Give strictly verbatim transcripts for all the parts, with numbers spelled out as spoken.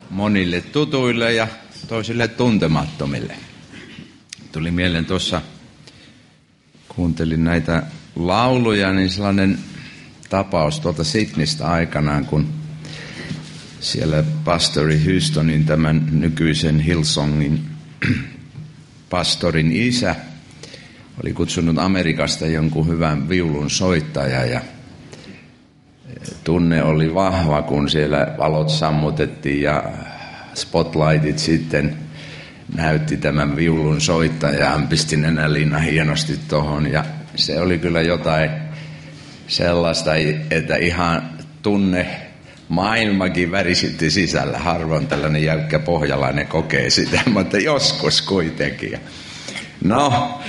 monille tutuille ja toisille tuntemattomille. Tuli mieleen tuossa, kuuntelin näitä lauluja, niin sellainen tapaus tuolta Sydneystä aikanaan, kun siellä pastori Houstonin, tämän nykyisen Hillsongin pastorin isä, oli kutsunut Amerikasta jonkun hyvän viulun soittaja ja tunne oli vahva, kun siellä valot sammutettiin ja spotlightit sitten näytti tämän viulun soittaja. Hän pisti nenäliina hienosti tuohon ja se oli kyllä jotain sellaista, että ihan tunne maailmakin värisitti sisällä. Harvoin tällainen jäykkä pohjalainen kokee sitä, mutta joskus kuitenkin. No,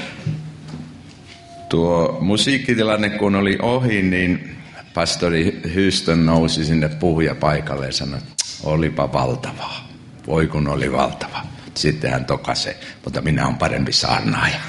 tuo musiikkitilanne kun oli ohi, niin pastori Houston nousi sinne puhujapaikalle ja sanoi, että olipa valtavaa. Voi kun oli valtava. Sitten hän tokasi, mutta minä olen parempi saarnaaja.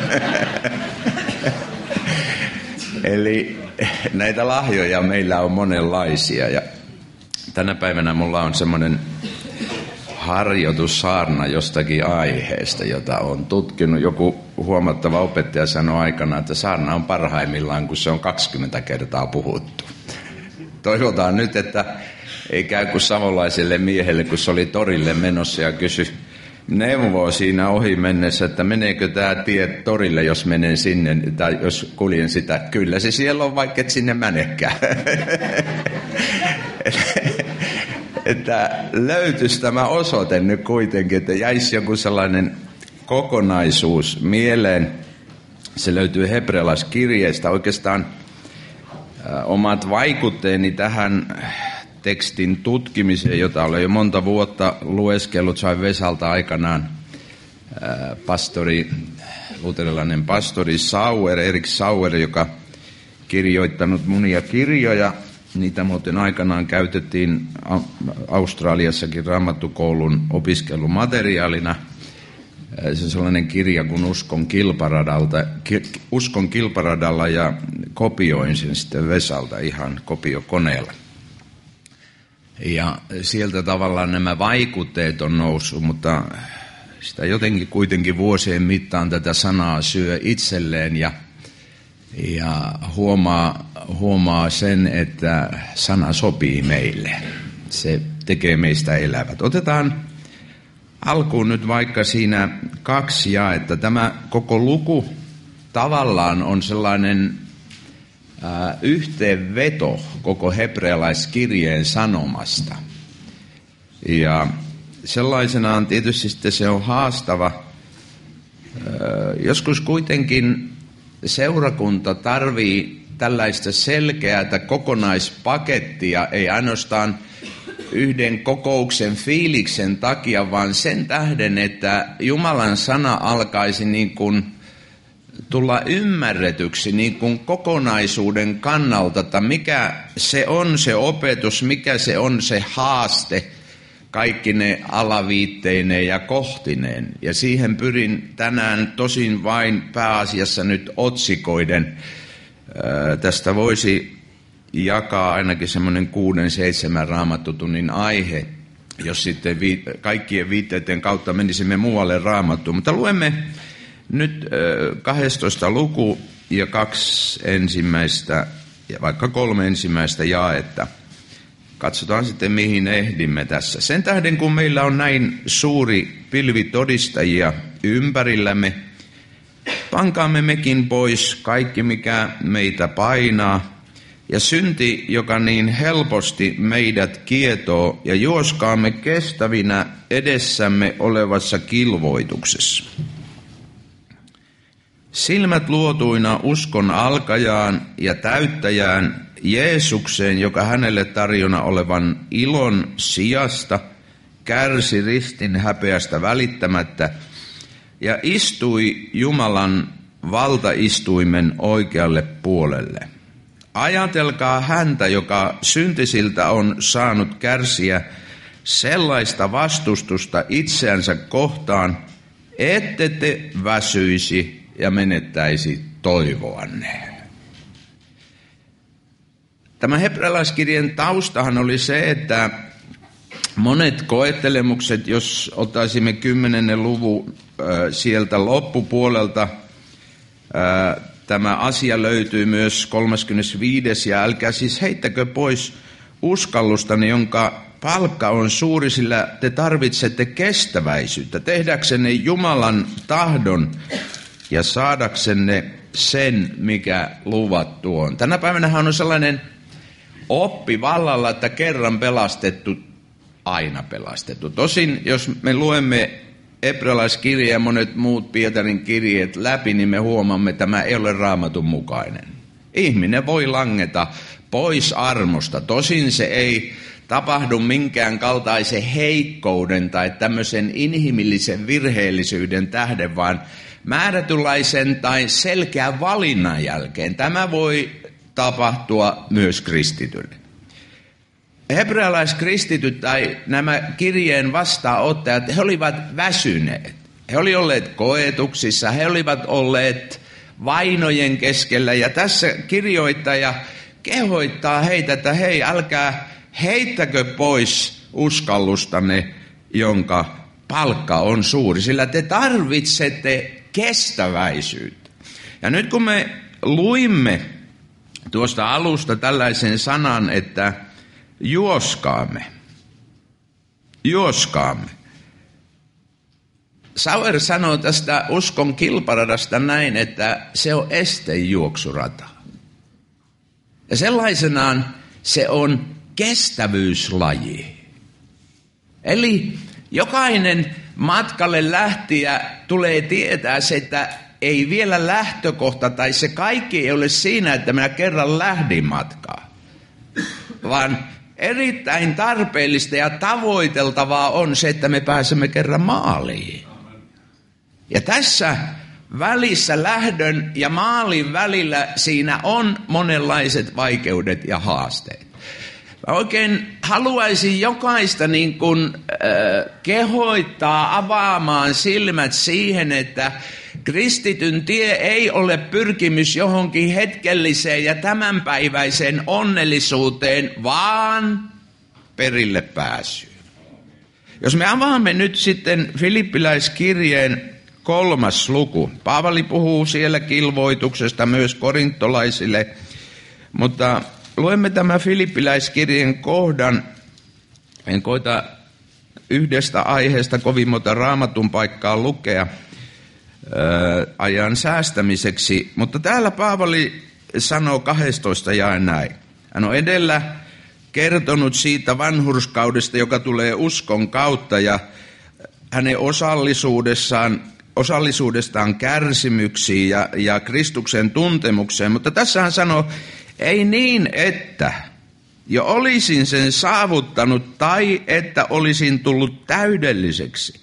Eli näitä lahjoja meillä on monenlaisia ja tänä päivänä mulla on semmoinen harjoitussaarna jostakin aiheesta, jota on tutkinut. Joku huomattava opettaja sanoi aikana, että saarna on parhaimmillaan, kun se on kaksikymmentä kertaa puhuttu. Toivotaan nyt, että ei käy kuin savolaiselle miehelle, kun se oli torille menossa ja kysyi neuvoa siinä ohi mennessä, että meneekö tämä tie torille, jos menen sinne, tai jos kuljen sitä. Kyllä se siellä on, vaikka et sinne menekään. Että löytyisi tämä osoite nyt kuitenkin, että jäisi joku sellainen kokonaisuus mieleen. Se löytyy hebrealaiskirjeestä. Oikeastaan ä, omat vaikutteeni tähän tekstin tutkimiseen, jota olen jo monta vuotta lueskellut, sain Vesalta aikanaan ä, pastori, luterilainen pastori Sauer, Erik Sauer, joka kirjoittanut monia kirjoja. Niitä muuten aikanaan käytettiin Australiassakin Raamattukoulun opiskelumateriaalina. Se on sellainen kirja kuin Uskon kilparadalta, Uskon kilparadalla ja kopioin sen sitten Vesalta ihan kopiokoneella. Ja sieltä tavallaan nämä vaikutteet on noussut, mutta sitä jotenkin kuitenkin vuosien mittaan tätä sanaa syö itselleen ja Ja huomaa, huomaa sen, että sana sopii meille. Se tekee meistä elävät. Otetaan alkuun nyt vaikka siinä kaksi jaetta. Tämä koko luku tavallaan on sellainen ää, yhteenveto koko hebrealaiskirjeen sanomasta. Ja sellaisenaan tietysti sitten se on haastava. Ää, joskus kuitenkin seurakunta tarvii tällaista selkeää kokonaispakettia, ei ainoastaan yhden kokouksen fiiliksen takia, vaan sen tähden, että Jumalan sana alkaisi niin kuin tulla ymmärretyksi niin kuin kokonaisuuden kannalta, että mikä se on se opetus, mikä se on se haaste, kaikki ne alaviitteineen ja kohtineen. Ja siihen pyrin tänään tosin vain pääasiassa nyt otsikoiden. Tästä voisi jakaa ainakin semmoinen kuuden, seitsemän raamattutunnin aihe, jos sitten vi- kaikkien viitteiden kautta menisimme muualle raamattuun. Mutta luemme nyt kahdestoista luku ja kaksi ensimmäistä, ja vaikka kolme ensimmäistä jaetta. Katsotaan sitten, mihin ehdimme tässä. Sen tähden, kun meillä on näin suuri pilvi todistajia ympärillämme, pankaamme mekin pois kaikki, mikä meitä painaa, ja synti, joka niin helposti meidät kietoo, ja juoskaamme kestävinä edessämme olevassa kilvoituksessa. Silmät luotuina uskon alkajaan ja täyttäjään, Jeesukseen, joka hänelle tarjona olevan ilon sijasta kärsi ristin häpeästä välittämättä ja istui Jumalan valtaistuimen oikealle puolelle. Ajatelkaa häntä, joka syntisiltä on saanut kärsiä sellaista vastustusta itseänsä kohtaan, ette te väsyisi ja menettäisi toivoanne. Tämä hebrealaiskirjeen taustahan oli se, että monet koettelemukset, jos ottaisimme kymmenennen luvun äh, sieltä loppupuolelta, äh, tämä asia löytyy myös kolmaskymmenesviides ja älkää siis heittäkö pois uskallustanne, jonka palkka on suuri, sillä te tarvitsette kestäväisyyttä, tehdäksenne Jumalan tahdon ja saadaksenne sen, mikä luvattu on. Tänä päivänä on sellainen oppi vallalla, että kerran pelastettu, aina pelastettu. Tosin, jos me luemme hebrealaiskirjeen ja monet muut Pietarin kirjeet läpi, niin me huomaamme, että tämä ei ole Raamatun mukainen. Ihminen voi langeta pois armosta. Tosin se ei tapahdu minkään kaltaisen heikkouden tai tämmöisen inhimillisen virheellisyyden tähden, vaan määrätynlaisen tai selkeän valinnan jälkeen. Tämä voi tapahtua myös kristitylle. Hebrealaiskristityt tai nämä kirjeen vastaanottajat, he olivat väsyneet. He olivat olleet koetuksissa, he olivat olleet vainojen keskellä. Ja tässä kirjoittaja kehoittaa heitä, että hei, älkää heittäkö pois uskallustanne, jonka palkka on suuri, sillä te tarvitsette kestäväisyyttä. Ja nyt kun me luimme tuosta alusta tällaisen sanan, että juoskaamme, juoskaamme. Sauer sanoo tästä uskon kilparadasta näin, että se on estejuoksurata. Ja sellaisenaan se on kestävyyslaji. Eli jokainen matkalle lähtijä tulee tietää se, että ei vielä lähtökohta tai se kaikki ei ole siinä, että minä kerran lähdin matkaan, vaan erittäin tarpeellista ja tavoiteltavaa on se, että me pääsemme kerran maaliin. Ja tässä välissä lähdön ja maalin välillä siinä on monenlaiset vaikeudet ja haasteet. Mä oikein haluaisin jokaista niin kuin, äh, kehoittaa avaamaan silmät siihen, että kristityn tie ei ole pyrkimys johonkin hetkelliseen ja tämänpäiväiseen onnellisuuteen, vaan perille pääsyyn. Jos me avaamme nyt sitten Filippiläiskirjeen kolmas luku. Paavali puhuu siellä kilvoituksesta myös korintolaisille, mutta luemme tämä Filippiläiskirjeen kohdan. En koita yhdestä aiheesta kovin monta raamatun paikkaa lukea ää, ajan säästämiseksi, mutta täällä Paavali sanoo kahdestoista jae näin. Hän on edellä kertonut siitä vanhurskaudesta, joka tulee uskon kautta ja hänen osallisuudessaan, osallisuudestaan kärsimyksiin ja, ja Kristuksen tuntemukseen. Mutta tässä hän sanoo, ei niin, että jo olisin sen saavuttanut tai että olisin tullut täydelliseksi,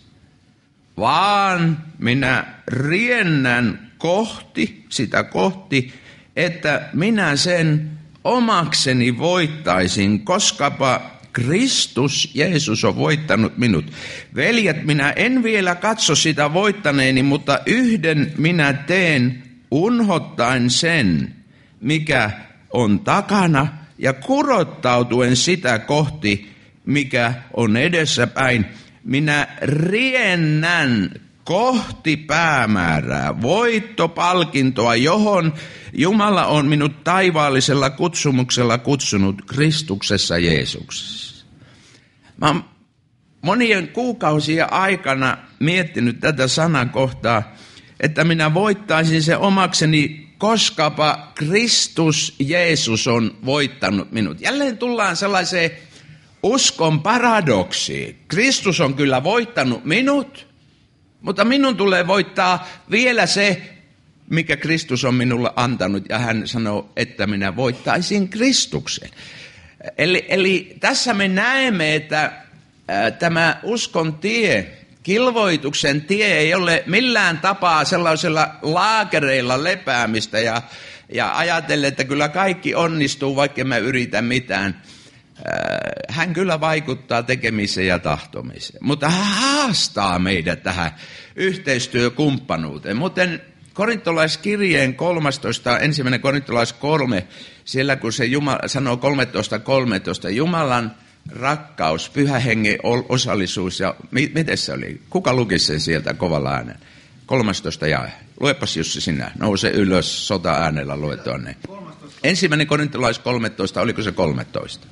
vaan minä riennän kohti, sitä kohti, että minä sen omakseni voittaisin, koskapa Kristus Jeesus on voittanut minut. Veljet, minä en vielä katso sitä voittaneeni, mutta yhden minä teen, unhottaen sen, mikä on takana, ja kurottautuen sitä kohti, mikä on edessäpäin. Minä riennän kohti päämäärää, voittopalkintoa, johon Jumala on minut taivaallisella kutsumuksella kutsunut Kristuksessa Jeesuksessa. Mä oon monien kuukausien aikana miettinyt tätä sanakohtaa, että minä voittaisin se omakseni, koskapa Kristus Jeesus on voittanut minut. Jälleen tullaan sellaiseen uskon paradoksiin. Kristus on kyllä voittanut minut, mutta minun tulee voittaa vielä se, mikä Kristus on minulle antanut. Ja hän sanoo, että minä voittaisin Kristuksen. Eli, eli tässä me näemme, että ää, tämä uskon tie, kilvoituksen tie ei ole millään tapaa sellaisella laakereilla lepäämistä ja, ja ajatellen, että kyllä kaikki onnistuu, vaikka mä yritän mitään. Hän kyllä vaikuttaa tekemiseen ja tahtomiseen, mutta hän haastaa meidät tähän yhteistyökumppanuuteen. Muuten korintolaiskirjeen kolmastoista, ensimmäinen korintolais kolme, siellä kun se Jumala sanoo kolmetoista kolmetoista, Jumalan rakkaus, pyhä hengen osallisuus ja mi- miten se oli? Kuka luki sen sieltä kovalla äänellä? kolmastoista jae. Luepas Jussi sinä. Nouse ylös sota-äänellä lue tuonne. Ensimmäinen korintolais kolmetoista, oliko se kolmetoista?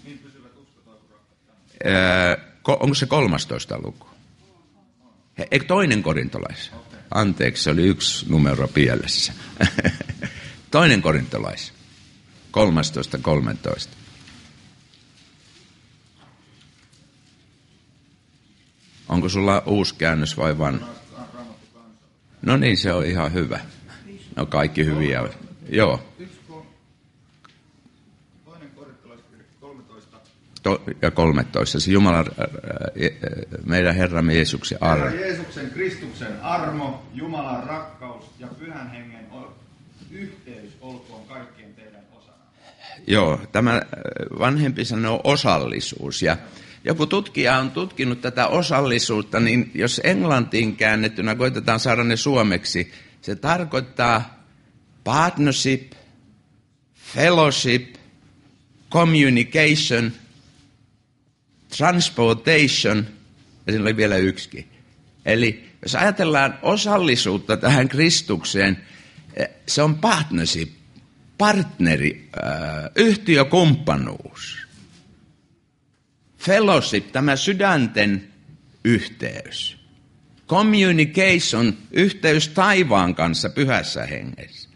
Öö, onko se kolmastoista luku? He, eikö toinen korintolais? Anteeksi, se oli yksi numero pielessä. Toinen korintolais. kolmastoista kolmetoista. Onko sulla uusi käännös vai vanha? No niin, se on ihan hyvä. No kaikki hyviä. Joo. To, ja kolmetoista. Se Jumala, meidän Herramme Jeesuksen armo. Herra Jeesuksen Kristuksen armo, Jumalan rakkaus ja Pyhän Hengen yhteys olkoon kaikkien teidän osana. Joo, tämä vanhempi sanoo osallisuus. Ja joku tutkija on tutkinut tätä osallisuutta, niin jos englantiin käännettynä koitetaan saada ne suomeksi, se tarkoittaa partnership, fellowship, communication, transportation, ja siinä oli vielä yksikin. Eli jos ajatellaan osallisuutta tähän Kristukseen, se on partnership, partneri, äh, yhtiökumppanuus. Fellowship, tämä sydänten yhteys. Communication, yhteys taivaan kanssa pyhässä hengessä.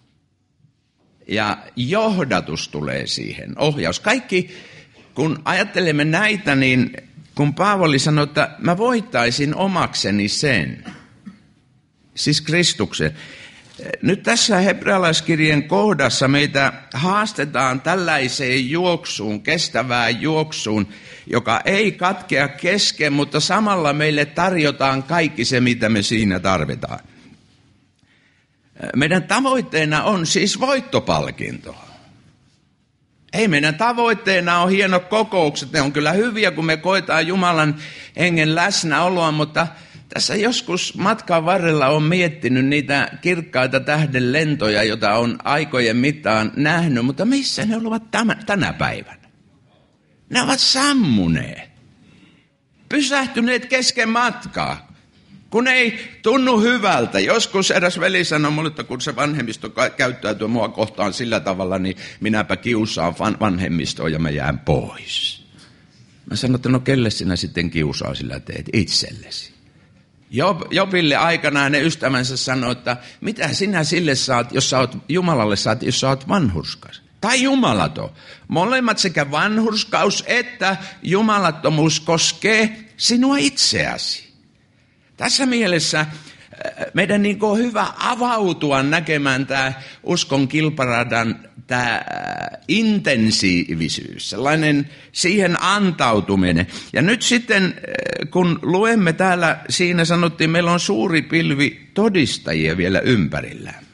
Ja johdatus tulee siihen, ohjaus. Kaikki, kun ajattelemme näitä, niin kun Paavali sanoi, että mä voittaisin omakseni sen, siis Kristuksen. Nyt tässä hebrealaiskirjeen kohdassa meitä haastetaan tällaiseen juoksuun, kestävään juoksuun, joka ei katkea kesken, mutta samalla meille tarjotaan kaikki se, mitä me siinä tarvitaan. Meidän tavoitteena on siis voittopalkinto. Ei meidän tavoitteena on hienot kokoukset, ne on kyllä hyviä, kun me koetaan Jumalan hengen läsnäoloa, mutta tässä joskus matkan varrella on miettinyt niitä kirkkaita tähden lentoja, joita on aikojen mittaan nähnyt, mutta missä ne ovat tämän, tänä päivänä? Ne ovat sammuneet, pysähtyneet kesken matkaa, kun ei tunnu hyvältä. Joskus eräs veli sanoi mulle, että kun se vanhemmisto käyttäytyy mua kohtaan sillä tavalla, niin minäpä kiusaan vanhemmistoa ja mä jään pois. Mä sanoin, että no kelle sinä sitten kiusaa sillä teet? Itsellesi. Job, Jobille aikanaan ne ystävänsä sanoi, että mitä sinä sille saat, jos sä oot, Jumalalle saat, jos sä oot vanhurskas. Tai jumalaton. Molemmat sekä vanhurskaus että jumalattomuus koskee sinua itseäsi. Tässä mielessä meidän niin on hyvä avautua näkemään tämä uskon kilparadan tämä intensiivisyys, sellainen siihen antautuminen. Ja nyt sitten, kun luemme täällä, siinä sanottiin, meillä on suuri pilvi todistajia vielä ympärillämme.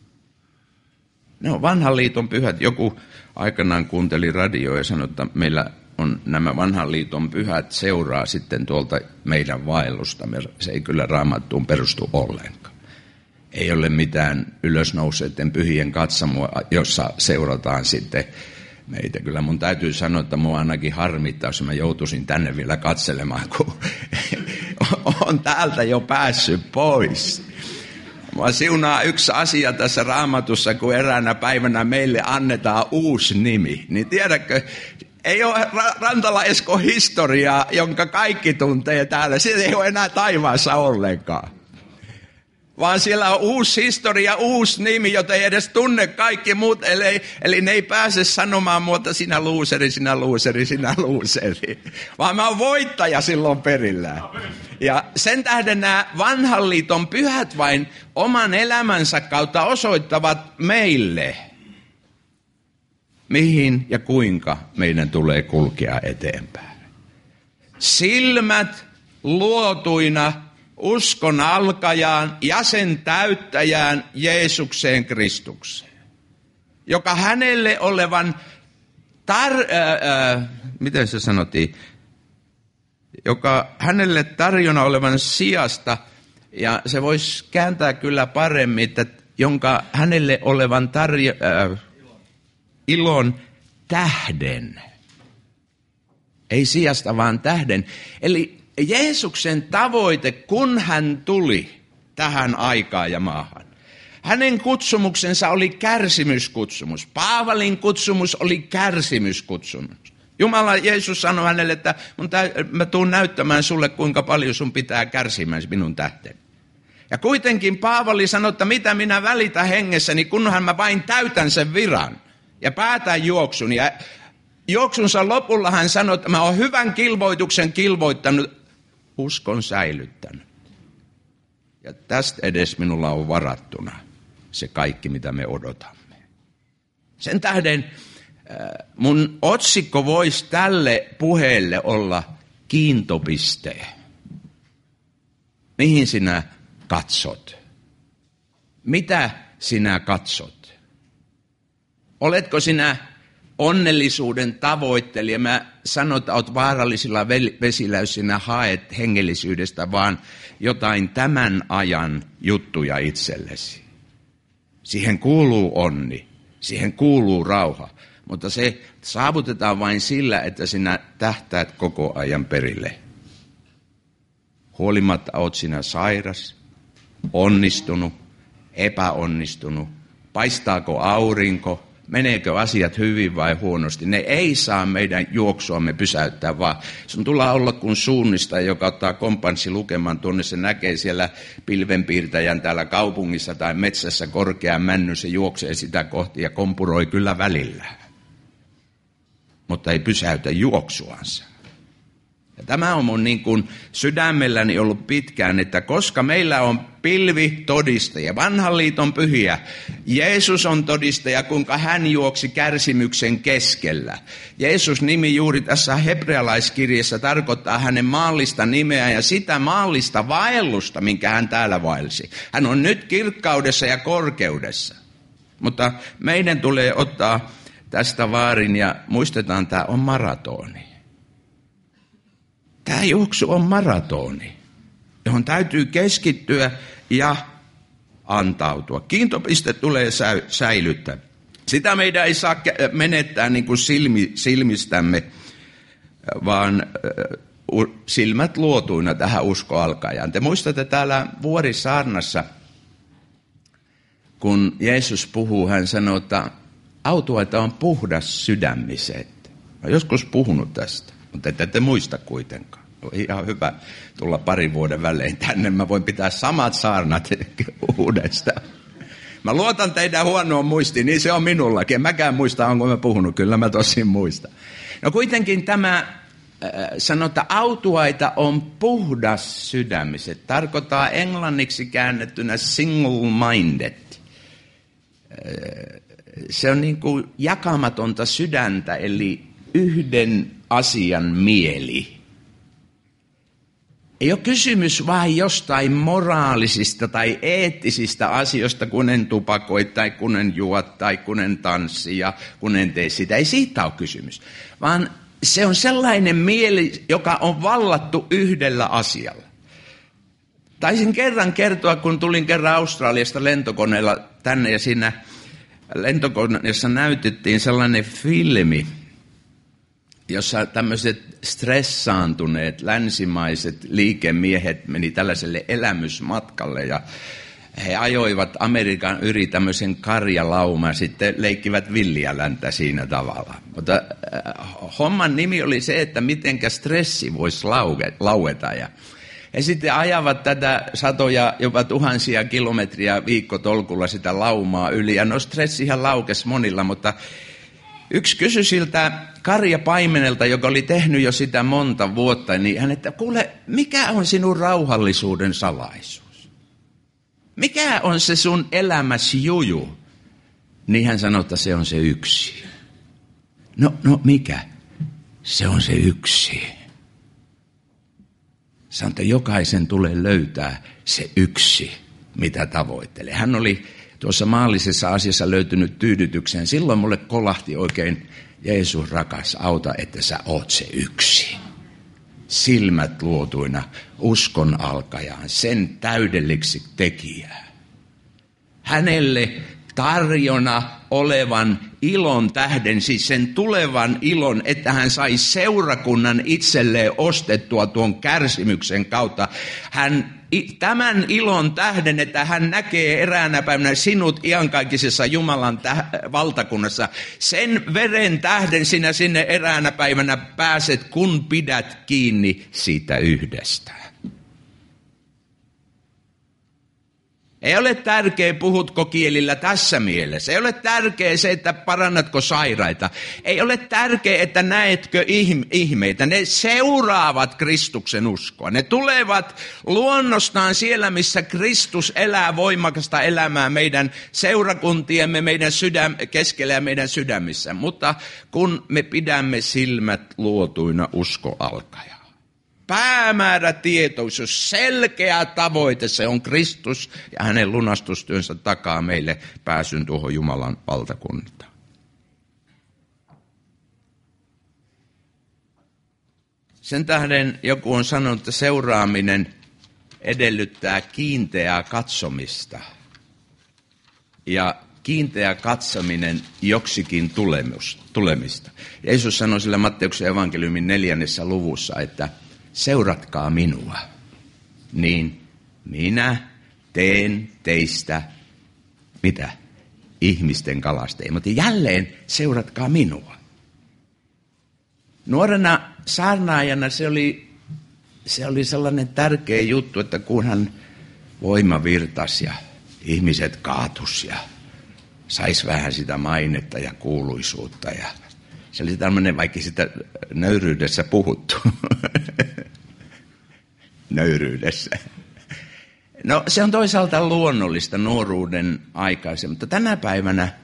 No, vanhan liiton pyhät, joku aikanaan kuunteli radioa ja sanoi, että meillä on nämä vanhan liiton pyhät seuraa sitten tuolta meidän vaellustamme. Se ei kyllä Raamattuun perustu ollenkaan. Ei ole mitään ylösnouseiden pyhien katsomoa, jossa seurataan sitten meitä. Kyllä mun täytyy sanoa, että mua ainakin harmittaa, jos mä joutuisin tänne vielä katselemaan, kun on täältä jo päässyt pois. Mua siunaa yksi asia tässä Raamatussa, kun eräänä päivänä meille annetaan uusi nimi. Niin tiedätkö, ei ole Rantala Esko historiaa, jonka kaikki tuntee täällä. Se ei ole enää taivaassa ollenkaan. Vaan siellä on uusi historia, uusi nimi, jota ei edes tunne kaikki muut. Eli, eli ne ei pääse sanomaan muuta sinä luuseri, sinä luuseri, sinä luuseri. Vaan mä oon voittaja silloin perillään. Ja sen tähden nämä vanhan liiton pyhät vain oman elämänsä kautta osoittavat meille, mihin ja kuinka meidän tulee kulkea eteenpäin. Silmät luotuina uskon alkajaan ja sen täyttäjään Jeesukseen Kristukseen, joka hänelle olevan, tar- ää, ää, miten se sanottiin, joka hänelle tarjona olevan sijasta, ja se voisi kääntää kyllä paremmin, että jonka hänelle olevan tarjo- ää, ilon tähden Ei sijasta, vaan tähden. Eli Jeesuksen tavoite, kun hän tuli tähän aikaan ja maahan. Hänen kutsumuksensa oli kärsimyskutsumus. Paavalin kutsumus oli kärsimyskutsumus. Jumala, Jeesus sanoi hänelle, että mun tä- mä tuun näyttämään sulle, kuinka paljon sun pitää kärsimään minun tähteni. Ja kuitenkin Paavali sanoi, että mitä minä välitän hengessäni, kunhan mä vain täytän sen viran ja päätän juoksun. Ja juoksunsa lopulla hän sanoi, että mä oon hyvän kilvoituksen kilvoittanut, uskon säilyttänyt. Ja tästä edes minulla on varattuna se kaikki, mitä me odotamme. Sen tähden mun otsikko voisi tälle puheelle olla kiintopiste. Mihin sinä katsot? Mitä sinä katsot? Oletko sinä onnellisuuden tavoittelija? Mä sanon, että olet vaarallisilla vesillä, jos sinä haet hengellisyydestä vaan jotain tämän ajan juttuja itsellesi. Siihen kuuluu onni, siihen kuuluu rauha, mutta se saavutetaan vain sillä, että sinä tähtäät koko ajan perille. Huolimatta olet sinä sairas, onnistunut, epäonnistunut, paistaako aurinko, meneekö asiat hyvin vai huonosti. Ne ei saa meidän juoksuamme pysäyttää, vaan sun tulee olla kuin suunnistaja, joka ottaa kompanssi lukemaan tuonne. Se näkee siellä pilvenpiirtäjän täällä kaupungissa tai metsässä korkean männyn, se juoksee sitä kohti ja kompuroi kyllä välillä. Mutta ei pysäytä juoksuansa. Ja tämä on mun niin kuin sydämelläni ollut pitkään, että koska meillä on pilvi todistaja, vanhan liiton pyhiä, Jeesus on todistaja, kuinka hän juoksi kärsimyksen keskellä. Jeesus nimi juuri tässä hebrealaiskirjassa tarkoittaa hänen maallista nimeä ja sitä maallista vaellusta, minkä hän täällä vaelsi. Hän on nyt kirkkaudessa ja korkeudessa, mutta meidän tulee ottaa tästä vaarin ja muistetaan, tämä on maratoni. Tämä juoksu on maratoni, johon täytyy keskittyä ja antautua. Kiintopiste tulee säilyttää. Sitä meidän ei saa menettää niin kuin silmi, silmistämme, vaan silmät luotuina tähän uskoalkajaan. Te muistatte täällä Vuorisaarnassa, kun Jeesus puhuu, hän sanoo, että autuaita on puhdas sydämiset. Olen joskus puhunut tästä. Mutta ette te muista kuitenkaan. On ihan hyvä tulla parin vuoden välein tänne. Mä voin pitää samat saarnat uudestaan. Mä luotan teidän huonoon muistiin, niin se on minullakin. En mäkään muista, onko mä puhunut. Kyllä mä tosin muistan. No kuitenkin tämä äh, sanotaan, autuaita on puhdas sydämiset. Tarkoittaa englanniksi käännettynä single-minded. Äh, se on niin kuin jakamatonta sydäntä, eli yhden asian mieli. Ei ole kysymys vain jostain moraalisista tai eettisistä asioista, kun en tupakoi tai kun en juo tai kun en tanssi ja kun en tee sitä. Ei siitä ole kysymys, vaan se on sellainen mieli, joka on vallattu yhdellä asialla. Taisin kerran kertoa, kun tulin kerran Australiasta lentokoneella tänne ja siinä lentokoneessa näytettiin sellainen filmi, jossa tämmöiset stressaantuneet länsimaiset liikemiehet meni tällaiselle elämysmatkalle ja he ajoivat Amerikan yli tämmöisen karjalauman ja sitten leikkivät villiäläntä siinä tavalla. Mutta äh, homman nimi oli se, että mitenkä stressi voisi lauge, laueta ja he sitten ajavat tätä satoja, jopa tuhansia kilometriä viikkotolkulla sitä laumaa yli ja no stressihän laukesi monilla, mutta yksi kysyi siltä karjapaimenelta, joka oli tehnyt jo sitä monta vuotta, niin hän, että kuule, mikä on sinun rauhallisuuden salaisuus? Mikä on se sun elämäsi juju? Niin hän sanoi, että se on se yksi. No, no mikä? Se on se yksi. Sanoi, että jokaisen tulee löytää se yksi, mitä tavoittelee. Hän oli tuossa maallisessa asiassa löytynyt tyydytykseen. Silloin mulle kolahti oikein, Jeesus rakas, auta, että sä oot se yksi. Silmät luotuina uskon alkajaan, sen täydelliksi tekijää. Hänelle tarjona olevan ilon tähden, siis sen tulevan ilon, että hän sai seurakunnan itselleen ostettua tuon kärsimyksen kautta. Hän tämän ilon tähden, että hän näkee eräänä päivänä sinut iankaikkisessa Jumalan täh- valtakunnassa. Sen veren tähden sinä sinne eräänä päivänä pääset, kun pidät kiinni siitä yhdestä. Ei ole tärkeä, puhutko kielillä tässä mielessä. Ei ole tärkeä se, että parannatko sairaita. Ei ole tärkeä, että näetkö ihmeitä. Ne seuraavat Kristuksen uskoa. Ne tulevat luonnostaan siellä, missä Kristus elää voimakasta elämää meidän seurakuntiemme, meidän sydäm, keskellä ja meidän sydämissä. Mutta kun me pidämme silmät luotuina, usko alkaa. Päämäärätietoisuus, selkeä tavoite, se on Kristus ja hänen lunastustyönsä takaa meille pääsyn tuohon Jumalan valtakuntaan. Sen tähden joku on sanonut, että seuraaminen edellyttää kiinteää katsomista. Ja kiinteä katsominen joksikin tulemista. Jeesus sanoi sillä Matteuksen evankeliumin neljännessä luvussa, että seuratkaa minua, niin minä teen teistä, mitä? Ihmisten kalastajia. Mutta jälleen seuratkaa minua. Nuorena saarnaajana se oli, se oli sellainen tärkeä juttu, että kunhan voima virtasi ja ihmiset kaatus ja sais vähän sitä mainetta ja kuuluisuutta. Ja se oli tämmöinen, vaikka sitä nöyryydessä puhuttu. Nöyryydessä. No se on toisaalta luonnollista nuoruuden aikaisen, mutta tänä päivänä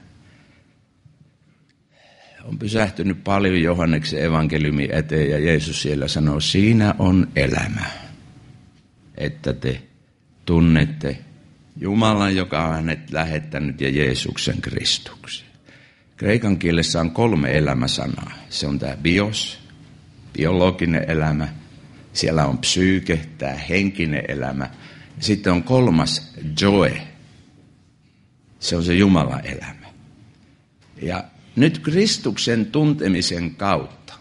on pysähtynyt paljon Johanneksen evankeliumin eteen ja Jeesus siellä sanoo, siinä on elämä, että te tunnette Jumalan, joka on hänet lähettänyt ja Jeesuksen Kristuksen. Kreikan kielessä on kolme elämäsanaa. Se on tämä bios, biologinen elämä. Siellä on psyyke, tämä henkinen elämä. Sitten on kolmas joe. Se on se Jumalan elämä. Ja nyt Kristuksen tuntemisen kautta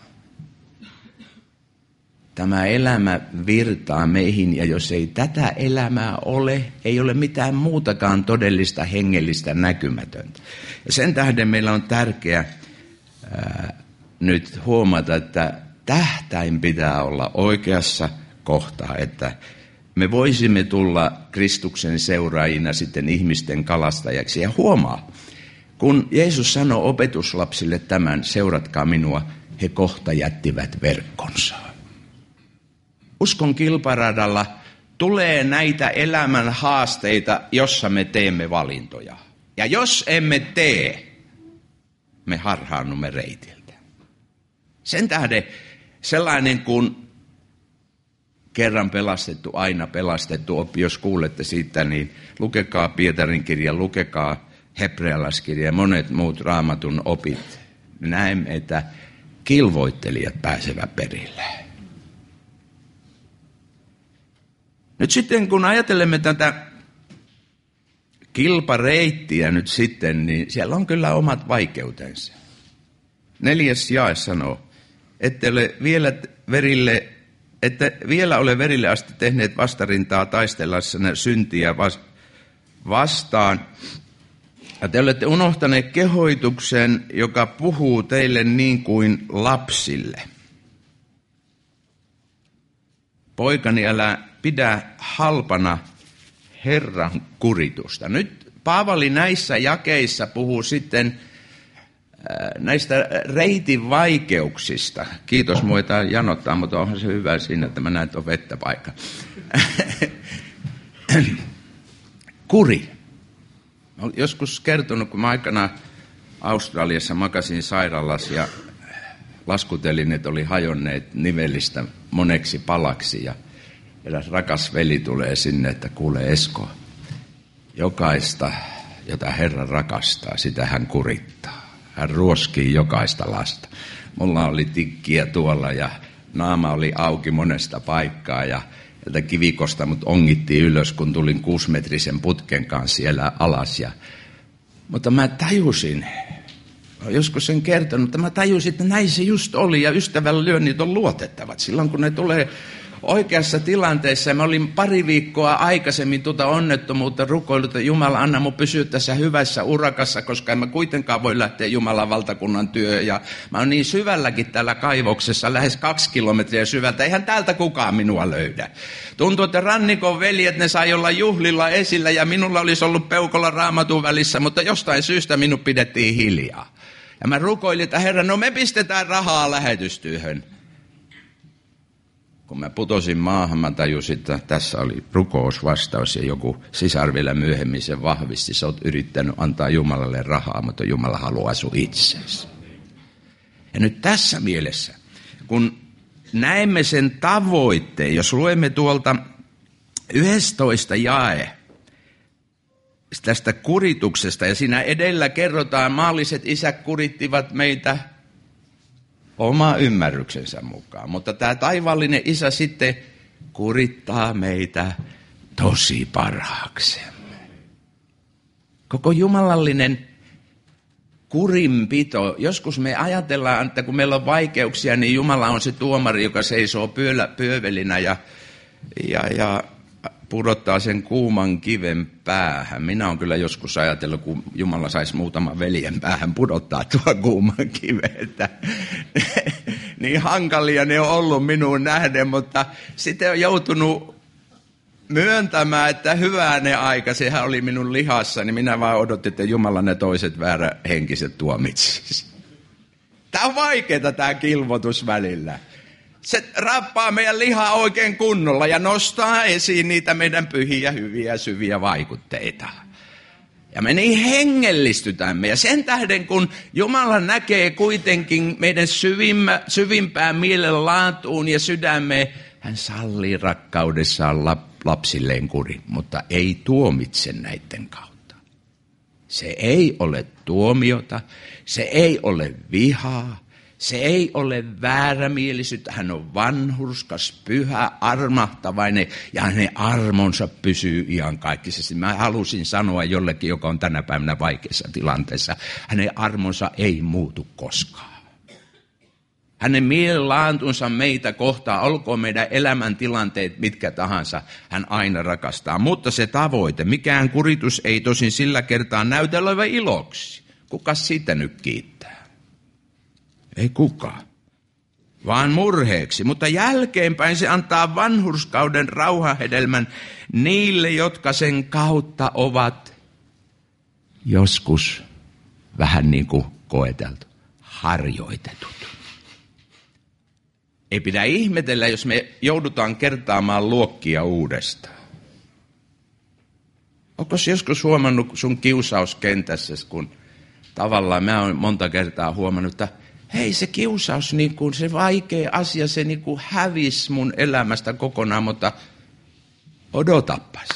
tämä elämä virtaa meihin, ja jos ei tätä elämää ole, ei ole mitään muutakaan todellista hengellistä näkymätöntä. Ja sen tähden meillä on tärkeää ää, nyt huomata, että tähtäin pitää olla oikeassa kohtaa, että me voisimme tulla Kristuksen seuraajina sitten ihmisten kalastajaksi. Ja huomaa, kun Jeesus sanoi opetuslapsille tämän, seuratkaa minua, he kohta jättivät verkkonsa. Uskon kilparadalla tulee näitä elämän haasteita, jossa me teemme valintoja. Ja jos emme tee, me harhaannumme reitiltä. Sen tähden sellainen kuin kerran pelastettu, aina pelastettu oppi, jos kuulette siitä, niin lukekaa Pietarin kirja, lukekaa hebrealaiskirja ja monet muut raamatun opit. Me näemme, että kilvoittelijat pääsevät perille. Nyt sitten kun ajattelemme tätä kilpareittiä nyt sitten, niin siellä on kyllä omat vaikeutensa. Neljäs jae sanoo, ette ole vielä verille, että vielä ole verille asti tehneet vastarintaa taistellessanne syntiä vastaan. Ja te olette unohtaneet kehoituksen, joka puhuu teille niin kuin lapsille. Poikani, älä pidä halpana Herran kuritusta. Nyt Paavali näissä jakeissa puhuu sitten näistä reitin vaikeuksista. Kiitos, mua ei janottaa, mutta onhan se hyvä siinä, että mä näen tuon vettä paikka. Kuri. Olen joskus kertonut, kun mä aikana Australiassa makasin sairaalassa ja laskutelin, että oli hajonneet nivellistä moneksi palaksi ja eräs rakas veli tulee sinne, että kuule Esko, jokaista, jota Herra rakastaa, sitä hän kurittaa. Hän ruoskii jokaista lasta. Mulla oli tikkiä tuolla ja naama oli auki monesta paikkaa ja kivikosta mut ongittiin ylös, kun tulin kuusimetrisen putken kanssa siellä alas. Ja, mutta mä tajusin, Olen joskus sen kertonut, että mä tajusin, että näin se just oli ja ystävällä lyönnit on luotettavat. Silloin kun ne tulee oikeassa tilanteessa, mä olin pari viikkoa aikaisemmin tuota onnettomuutta rukoillut, että Jumala, anna mun pysyä tässä hyvässä urakassa, koska en mä kuitenkaan voi lähteä Jumalan valtakunnan työhön. Ja mä oon niin syvälläkin täällä kaivoksessa, lähes kaksi kilometriä syvältä, eihän täältä kukaan minua löydä. Tuntuu, että rannikon veljet, ne sai olla juhlilla esillä ja minulla olisi ollut peukolla Raamatun välissä, mutta jostain syystä minut pidettiin hiljaa. Ja mä rukoilin, että Herra, no me pistetään rahaa lähetystyöhön. Kun mä putosin maahan, mä tajusin, että tässä oli rukousvastaus ja joku sisar vielä myöhemmin sen vahvisti. Sä oot yrittänyt antaa Jumalalle rahaa, mutta Jumala haluaa sun itsesi. Ja nyt tässä mielessä, kun näemme sen tavoitteen, jos luemme tuolta yhdestoista jae tästä kurituksesta, ja siinä edellä kerrotaan, maalliset isät kurittivat meitä oma ymmärryksensä mukaan. Mutta tämä taivaallinen isä sitten kurittaa meitä tosi parhaaksemme. Koko jumalallinen kurinpito. Joskus me ajatellaan, että kun meillä on vaikeuksia, niin Jumala on se tuomari, joka seisoo pyölä, pyövelinä ja, ja, ja pudottaa sen kuuman kiven päähän. Minä olen kyllä joskus ajatellut, kun Jumala saisi muutaman veljen päähän pudottaa tuo kuuman kiven. Niin hankalia ne on ollut minuun nähden, mutta sitten on joutunut myöntämään, että hyvänen aika, sehän oli minun lihassa, niin minä vaan odotin, että Jumala ne toiset väärähenkiset tuomitsisi. Tämä on vaikeaa tämä kilvoitus välillä. Se rappaa meidän lihaa oikein kunnolla ja nostaa esiin niitä meidän pyhiä, hyviä, syviä vaikutteita. Ja me niin hengellistytämme. Ja sen tähden, kun Jumala näkee kuitenkin meidän syvimmä, syvimpään mielenlaatuun ja sydämme, hän sallii rakkaudessaan lapsilleen kurin, mutta ei tuomitse näiden kautta. Se ei ole tuomiota, se ei ole vihaa. Se ei ole väärämielisyyttä, hän on vanhurskas, pyhä, armahtavainen ja hänen armonsa pysyy iankaikkisesti. Mä halusin sanoa jollekin, joka on tänä päivänä vaikeassa tilanteessa, hänen armonsa ei muutu koskaan. Hänen mielenlaantunsa meitä kohtaa, olkoon meidän elämäntilanteet mitkä tahansa, hän aina rakastaa. Mutta se tavoite, mikään kuritus ei tosin sillä kertaa näytä olevan iloksi. Kuka siitä nyt kiittää? Ei kukaan, vaan murheeksi. Mutta jälkeenpäin se antaa vanhurskauden rauhahedelmän niille, jotka sen kautta ovat joskus vähän niin kuin koeteltu, harjoitetut. Ei pidä ihmetellä, jos me joudutaan kertaamaan luokkia uudestaan. Onko joskus huomannut sun kiusauskentässä, kun tavallaan mä oon monta kertaa huomannut, että hei, se kiusaus, niin kuin se vaikea asia, se niin kuin hävisi mun elämästä kokonaan, mutta odotapas.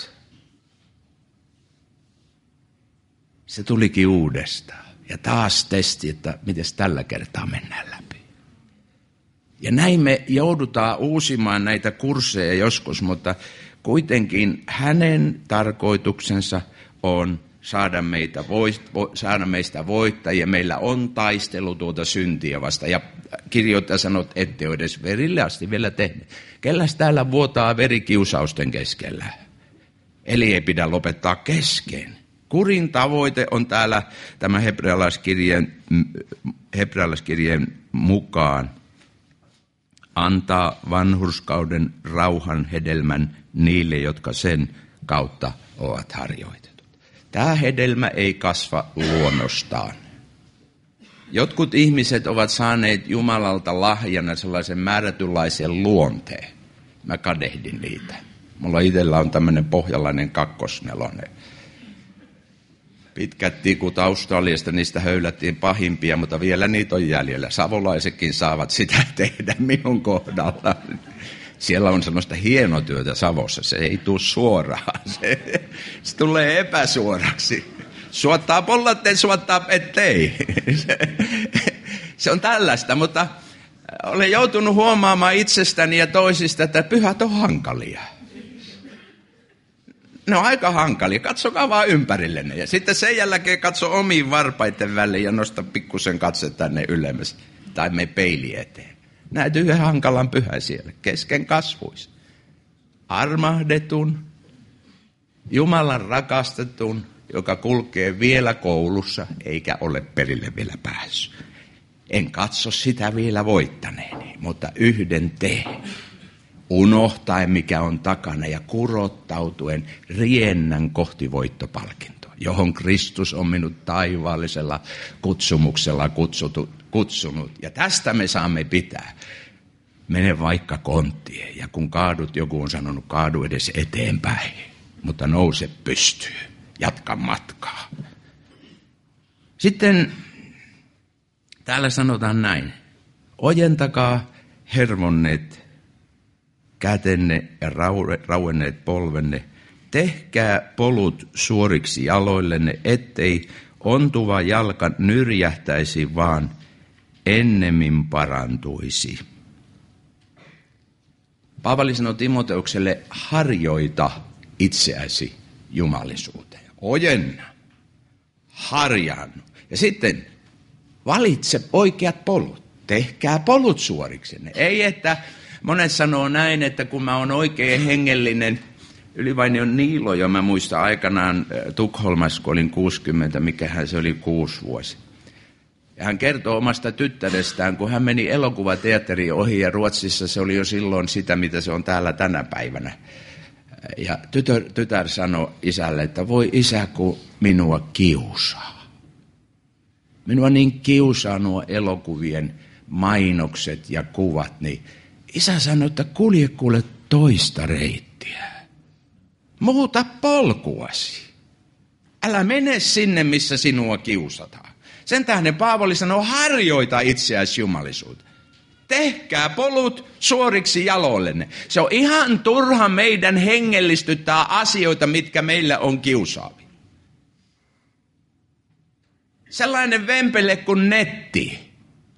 Se tulikin uudestaan. Ja taas testi, että miten tällä kertaa mennään läpi. Ja näin me joudutaan uusimaan näitä kursseja joskus, mutta kuitenkin hänen tarkoituksensa on saada, meitä voit, vo, saada meistä voittajia. Meillä on taistelu tuota syntiä vasta. Ja kirjoittaja sanoo, että ette ole edes verille asti vielä tehnyt. Kelläs täällä vuotaa verikiusausten keskellä? Eli ei pidä lopettaa kesken. Kurin tavoite on täällä tämä hebrealaiskirjeen, hebrealaiskirjeen mukaan antaa vanhurskauden rauhan hedelmän niille, jotka sen kautta ovat harjoitetut. Tämä hedelmä ei kasva luonnostaan. Jotkut ihmiset ovat saaneet Jumalalta lahjana sellaisen määrätynlaisen luonteen. Mä kadehdin niitä. Mulla itsellä on tämmöinen pohjalainen kakkosnelonen. Pitkät tikut Australiasta, niistä höylättiin pahimpia, mutta vielä niitä on jäljellä. Savolaisetkin saavat sitä tehdä minun kohdalla. Siellä on sellaista hienotyötä Savossa, se ei tule suoraan, se, se tulee epäsuoraksi. Suottaa pollatte, suottaa ettei. Se, se on tällaista, mutta olen joutunut huomaamaan itsestäni ja toisista, että pyhät on hankalia. ne on aika hankalia. Katsokaa vaan ympärillenne. Ja sitten sen jälkeen katso omiin varpaiden väliin ja nosta pikkusen katse tänne ylemmäs. Tai mene peili eteen. Näet yhden hankalan pyhän siellä, kesken kasvuissa. Armahdetun, Jumalan rakastetun, joka kulkee vielä koulussa, eikä ole perille vielä päässyt. En katso sitä vielä voittaneeni, mutta yhden teen. Unohtaen mikä on takana ja kurottautuen riennän kohti voittopalkintoa, johon Kristus on minut taivaallisella kutsumuksella kutsutu, kutsunut. Ja tästä me saamme pitää. Mene vaikka konttien ja kun kaadut, joku on sanonut kaadu edes eteenpäin, mutta nouse pystyyn, jatka matkaa. Sitten täällä sanotaan näin, ojentakaa hermonneet kätenne ja rauenneet polvenne, tehkää polut suoriksi jaloillenne, ettei ontuva jalka nyrjähtäisi, vaan ennemmin parantuisi. Paavali sanoi Timoteukselle, harjoita itseäsi jumalisuuteen. Ojenna, harjaannu. Ja sitten valitse oikeat polut. Tehkää polut suoriksenne. Ei, että monet sanoo näin, että kun mä oon oikein hengellinen, Ylivainion Niilo, jo mä muistan aikanaan Tukholmassa, kun olin kuusikymmentä, mikähän se oli kuusi vuosi. Ja hän kertoo omasta tyttärestään, kun hän meni elokuvateatteriin ohi ja Ruotsissa se oli jo silloin sitä, mitä se on täällä tänä päivänä. Ja tytär, tytär sanoi isälle, että voi isä, kun minua kiusaa. Minua niin kiusaa nuo elokuvien mainokset ja kuvat, niin isä sanoi, että kulje kuule toista reittiä. Muuta polkuasi. Älä mene sinne, missä sinua kiusataan. Sen tähden Paavali sanoo, harjoita itseäsi jumalisuuteen. Tehkää polut suoriksi jaloillenne. Se on ihan turha meidän hengellistyttää asioita, mitkä meillä on kiusaavia. Sellainen vempele kuin netti.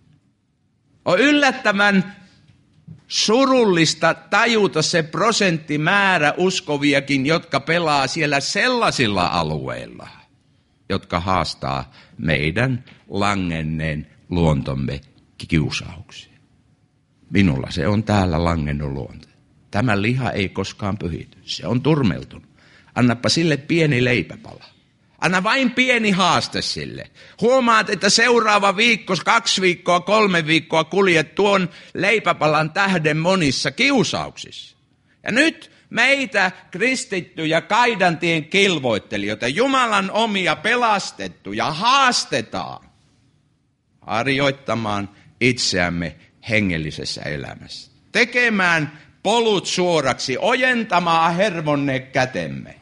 On yllättävän surullista tajuta se prosenttimäärä uskoviakin, jotka pelaa siellä sellaisilla alueilla, jotka haastaa meidän langenneen luontomme kiusauksiin. Minulla se on täällä langennut luonto. Tämä liha ei koskaan pyhity. Se on turmeltunut. Annapa sille pieni leipäpala. Anna vain pieni haaste sille. Huomaat, että seuraava viikko, kaksi viikkoa, kolme viikkoa kuljet tuon leipäpalan tähden monissa kiusauksissa. Ja nyt meitä kristittyjä kaidantien kilvoittelijoita, Jumalan omia pelastettuja, haastetaan harjoittamaan itseämme hengellisessä elämässä. Tekemään polut suoraksi, ojentamaan hermonne kätemme.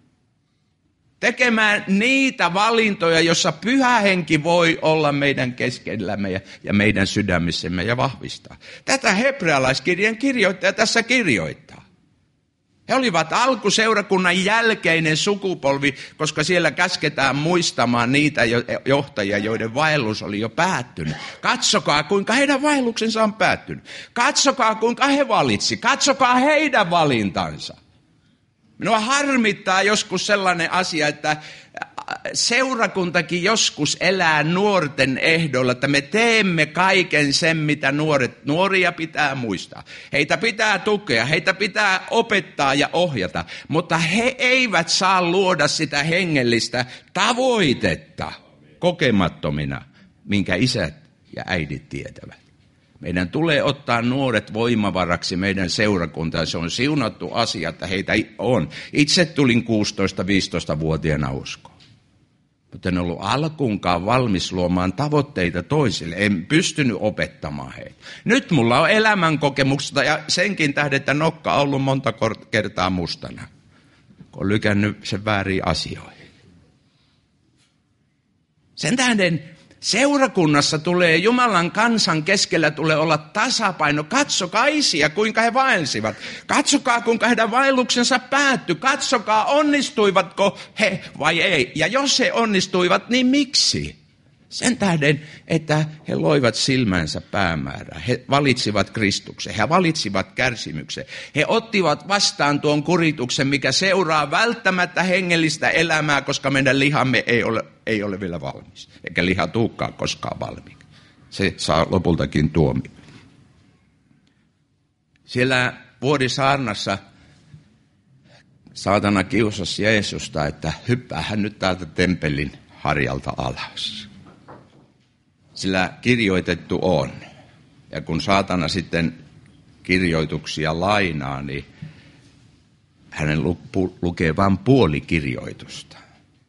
Tekemään niitä valintoja, jossa Pyhä Henki voi olla meidän keskellämme ja, ja meidän sydämissämme ja vahvistaa. Tätä hebrealaiskirjan kirjoittaja tässä kirjoittaa. He olivat alkuseurakunnan jälkeinen sukupolvi, koska siellä käsketään muistamaan niitä johtajia, joiden vaellus oli jo päättynyt. Katsokaa, kuinka heidän vaelluksensa on päättynyt. Katsokaa, kuinka he valitsi. Katsokaa heidän valintansa. Minua harmittaa joskus sellainen asia, että seurakuntakin joskus elää nuorten ehdolla, että me teemme kaiken sen, mitä nuoret, nuoria pitää muistaa. Heitä pitää tukea, heitä pitää opettaa ja ohjata, mutta he eivät saa luoda sitä hengellistä tavoitetta kokemattomina, minkä isät ja äidit tietävät. Meidän tulee ottaa nuoret voimavaraksi meidän seurakuntaan. Se on siunattu asia, että heitä on. Itse tulin kuusitoista-viisitoista-vuotiaana uskoon. Mutta en ollut alkuunkaan valmis luomaan tavoitteita toisille. En pystynyt opettamaan heitä. Nyt mulla on elämänkokemusta ja senkin tähden, että nokka on ollut monta kertaa mustana. Kun on lykännyt sen väärin asioihin. Sen tähden seurakunnassa tulee, Jumalan kansan keskellä tulee olla tasapaino. Katsokaa isiä, kuinka he vaelsivat. Katsokaa, kuinka heidän vaelluksensa päättyi. Katsokaa, onnistuivatko he vai ei. Ja jos he onnistuivat, niin miksi? Sen tähden, että he loivat silmänsä päämäärää. He valitsivat Kristuksen, he valitsivat kärsimyksen. He ottivat vastaan tuon kurituksen, mikä seuraa välttämättä hengellistä elämää, koska meidän lihamme ei ole, ei ole vielä valmis. Eikä liha tulekaan koskaan valmiiksi. Se saa lopultakin tuomio. Siellä Vuorisaarnassa saatana kiusasi Jeesusta, että hyppäähän nyt täältä temppelin harjalta alas. Sillä kirjoitettu on. Ja kun saatana sitten kirjoituksia lainaa, niin hänen lukee vain puoli kirjoitusta.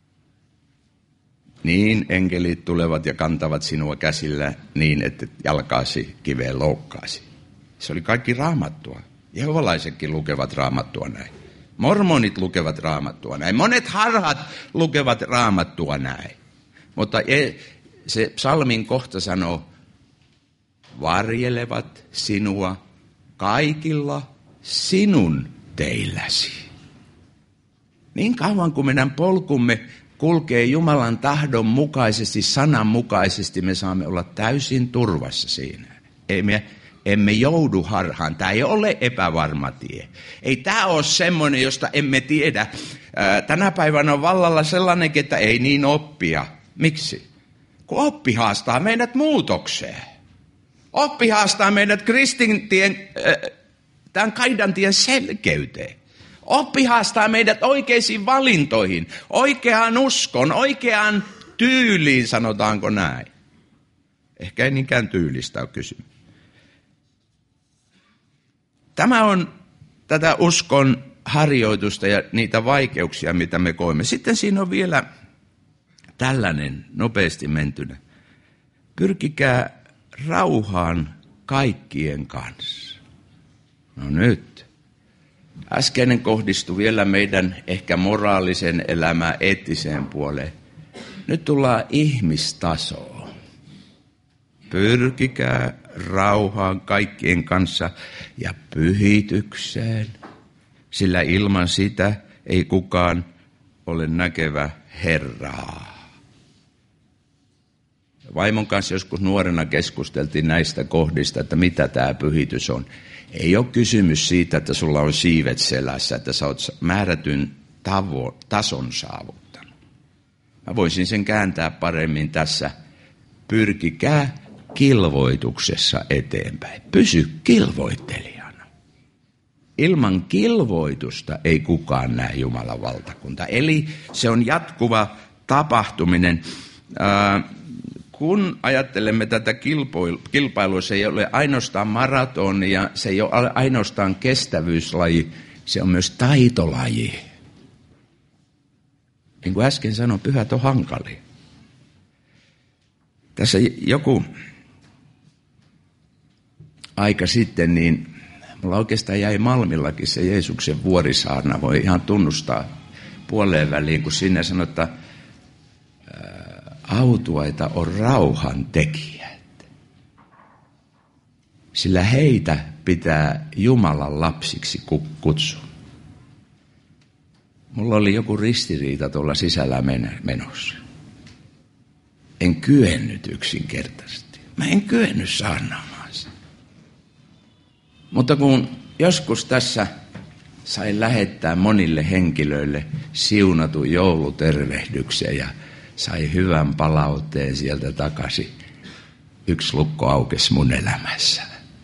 Niin enkelit tulevat ja kantavat sinua käsillä niin, että jalkaasi kiveen loukkaasi. Se oli kaikki raamattua. Jehovalaisetkin lukevat raamattua näin. Mormonit lukevat raamattua näin. Monet harhat lukevat raamattua näin. Mutta se psalmin kohta sanoo, varjelevat sinua kaikilla sinun teilläsi. Niin kauan kuin meidän polkumme kulkee Jumalan tahdon mukaisesti, sanan mukaisesti, me saamme olla täysin turvassa siinä. Ei me, emme joudu harhaan. Tämä ei ole epävarma tie. Ei tämä ole semmoinen, josta emme tiedä. Tänä päivänä on vallalla sellainen, että ei niin oppia. Miksi? Kun oppi haastaa meidät muutokseen. Oppi haastaa meidät kristintien, tämän kaidantien selkeyteen. Oppi haastaa meidät oikeisiin valintoihin, oikeaan uskon, oikeaan tyyliin, sanotaanko näin. Ehkä ei niinkään tyylistä ole kysymys. Tämä on tätä uskon harjoitusta ja niitä vaikeuksia, mitä me koemme. Sitten siinä on vielä tällainen nopeasti mentynä. Pyrkikää rauhaan kaikkien kanssa. No nyt. Äskeinen kohdistui vielä meidän ehkä moraalisen elämän eettiseen puoleen. Nyt tullaan ihmistasoon. Pyrkikää rauhaan kaikkien kanssa ja pyhitykseen, sillä ilman sitä ei kukaan ole näkevä Herraa. Vaimon kanssa joskus nuorena keskusteltiin näistä kohdista, että mitä tämä pyhitys on. Ei ole kysymys siitä, että sulla on siivet selässä, että sä oot määrätyn tavo, tason saavuttanut. Mä voisin sen kääntää paremmin tässä. Pyrkikää kilvoituksessa eteenpäin. Pysy kilvoittelijana. Ilman kilvoitusta ei kukaan näe Jumalan valtakunta. Eli se on jatkuva tapahtuminen. Ää, Kun ajattelemme tätä kilpailua, se ei ole ainoastaan maratonia, se ei ole ainoastaan kestävyyslaji, se on myös taitolaji. Niin kuin äsken sanoin, pyhät on hankalia. Tässä joku aika sitten, niin mulla oikeastaan jäi Malmillakin se Jeesuksen Vuorisaarna, voi ihan tunnustaa puoleen väliin, kun sinne sanoi, että autuaita on rauhan tekijät, sillä heitä pitää Jumalan lapsiksi kutsua. Mulla oli joku ristiriita tuolla sisällä menossa. En kyennyt yksinkertaisesti. Mä en kyennyt saarnaamaan sitä. Mutta kun joskus tässä sain lähettää monille henkilöille siunatun joulutervehdyksen ja sai hyvän palautteen sieltä takaisin. Yksi lukko aukesi mun elämässä.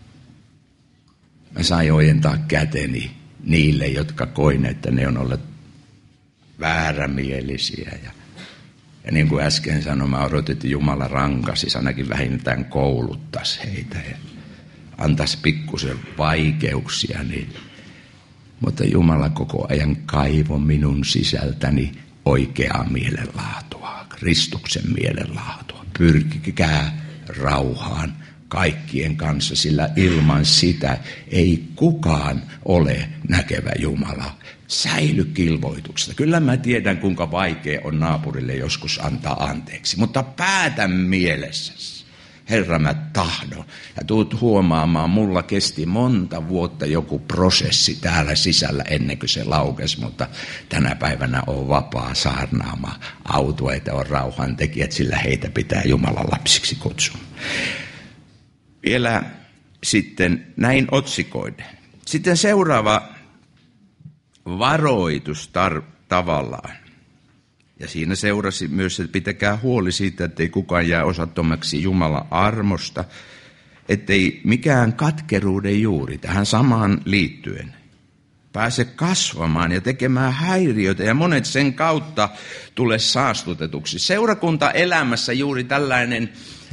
Mä sain ojentaa käteni niille, jotka koin, että ne on olleet väärämielisiä. Ja, ja niin kuin äsken sanoin, mä odotin, että Jumala rankasi, ainakin vähintään kouluttaisi heitä ja antaisi pikkusen vaikeuksia niille. Mutta Jumala koko ajan kaivoi minun sisältäni oikeaa mielenlaatua, Kristuksen mielenlaatua. Pyrkikää rauhaan kaikkien kanssa, sillä ilman sitä ei kukaan ole näkevä Jumala. Säily kilvoituksesta. Kyllä mä tiedän, kuinka vaikea on naapurille joskus antaa anteeksi, mutta päätä mielessäsi. Herra, mä tahdon. Ja tuut huomaamaan, mulla kesti monta vuotta joku prosessi täällä sisällä ennen kuin se laukesi, mutta tänä päivänä on vapaa saarnaamaan autueita, on rauhantekijät, sillä heitä pitää Jumalan lapsiksi kutsua. Vielä sitten näin otsikoiden. Sitten seuraava varoitus tar- tavallaan. Ja siinä seurasi myös, että pitäkää huoli siitä, ettei kukaan jää osattomaksi Jumalan armosta, ettei mikään katkeruuden juuri tähän samaan liittyen pääse kasvamaan ja tekemään häiriöitä, ja monet sen kautta tule saastutetuksi. Seurakuntaelämässä juuri tällainen,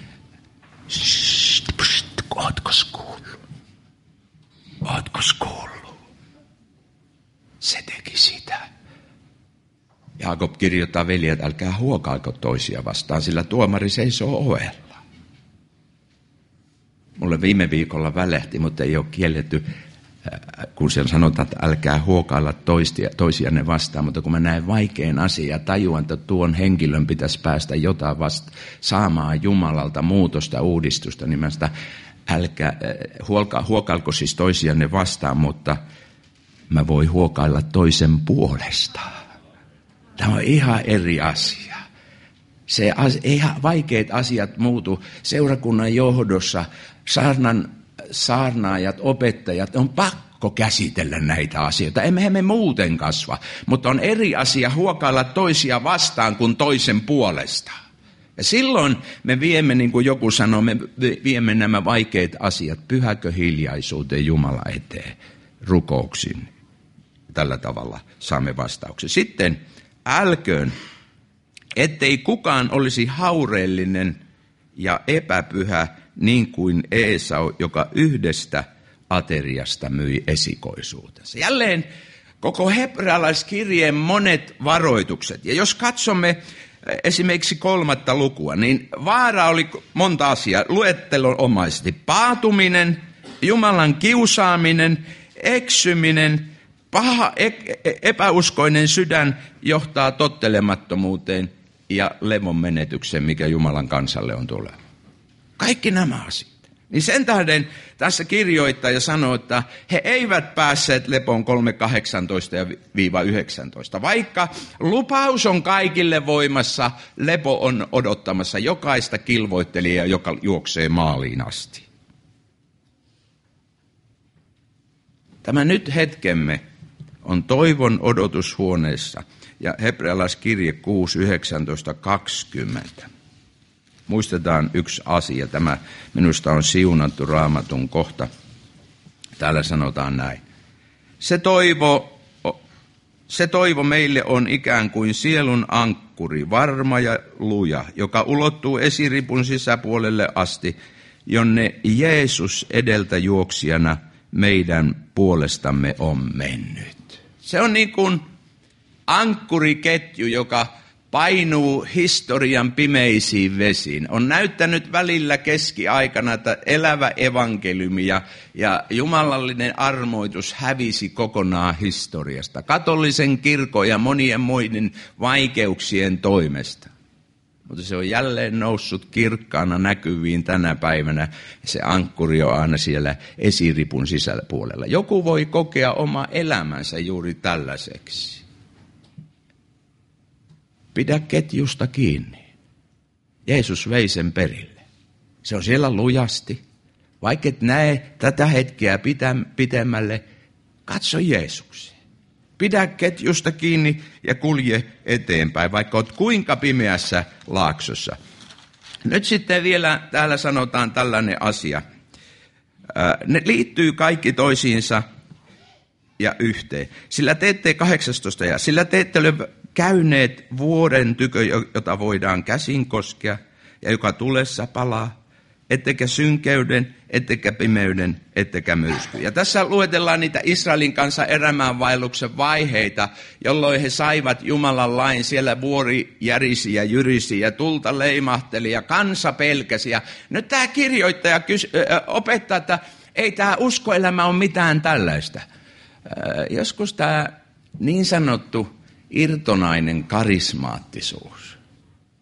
shh, pst, ootkos kuullut? Ootkos kuullut? Se teki sitä. Jaakob kirjoittaa, veljet, älkää huokailko toisia vastaan, sillä tuomari seisoo ovella. Mulle viime viikolla välähti, mutta ei ole kielletty, kun siellä sanotaan, että älkää huokailla toistia, toisianne vastaan. Mutta kun mä näen vaikean asian ja tajuan, että tuon henkilön pitäisi päästä jotain vasta saamaan Jumalalta muutosta, uudistusta, niin mä sitä, älkää, huoka, huokailko siis toisianne vastaan, mutta mä voin huokailla toisen puolestaan. Tämä on ihan eri asia. Se ei vaikeat asiat muutu seurakunnan johdossa. Saarnan, saarnaajat, opettajat on pakko käsitellä näitä asioita. Emme me muuten kasva, mutta on eri asia huokailla toisia vastaan kuin toisen puolesta. Ja silloin me viemme, niin kuin joku sanoo, me viemme nämä vaikeat asiat pyhäkö hiljaisuuteen Jumala eteen, rukouksiin. Tällä tavalla saamme vastauksen. Sitten älköön, ettei kukaan olisi haureellinen ja epäpyhä niin kuin Eesau, joka yhdestä ateriasta myi esikoisuutensa. Jälleen koko hebrealaiskirjeen monet varoitukset. Ja jos katsomme esimerkiksi kolmatta lukua, niin vaara oli monta asiaa. Luettelonomaisesti paatuminen, Jumalan kiusaaminen, eksyminen, paha epäuskoinen sydän johtaa tottelemattomuuteen ja levon menetykseen, mikä Jumalan kansalle on tuleva. Kaikki nämä asiat. Niin sen tähden tässä kirjoittaja sanoo, että he eivät päässeet lepoon kolme kahdeksantoista ja yhdeksäntoista. Vaikka lupaus on kaikille voimassa, lepo on odottamassa jokaista kilvoittelijaa, joka juoksee maaliin asti. Tämä nyt hetkemme on toivon odotushuoneessa ja hebrealaiskirje kuusi, yhdeksäntoista, kaksikymmentä. Muistetaan yksi asia. Tämä minusta on siunattu Raamatun kohta. Täällä sanotaan näin. Se toivo, se toivo meille on ikään kuin sielun ankkuri, varma ja luja, joka ulottuu esiripun sisäpuolelle asti, jonne Jeesus edeltä juoksijana meidän puolestamme on mennyt. Se on niin kuin ankkuriketju, joka painuu historian pimeisiin vesiin. On näyttänyt välillä keskiaikana, että elävä evankeliumi ja, ja jumalallinen armoitus hävisi kokonaan historiasta. Katolisen kirkon ja monien muiden vaikeuksien toimesta. Mutta se on jälleen noussut kirkkaana näkyviin tänä päivänä. Se ankkuri on aina siellä esiripun sisäpuolella. Joku voi kokea oma elämänsä juuri tällaiseksi. Pidä ketjusta kiinni. Jeesus vei sen perille. Se on siellä lujasti. Vaikka et näe tätä hetkeä pitemmälle, katso Jeesukseen. Pidä ketjusta kiinni ja kulje eteenpäin, vaikka olet kuinka pimeässä laaksossa. Nyt sitten vielä täällä sanotaan tällainen asia. Ne liittyy kaikki toisiinsa ja yhteen. Sillä te ette kahdeksantoista ja sillä te ette ole käyneet vuoden tykö, jota voidaan käsin koskea ja joka tulessa palaa, ettekä synkeyden, ettekä pimeyden, ettekä myrsky. Ja tässä luetellaan niitä Israelin kanssa erämaanvaelluksen vaiheita, jolloin he saivat Jumalan lain. Siellä vuori järisi ja jyrisi ja tulta leimahteli ja kansa pelkäsi. Ja nyt tämä kirjoittaja kysy, äh, opettaa, että ei tämä uskoelämä ole mitään tällaista. Äh, joskus tämä niin sanottu irtonainen karismaattisuus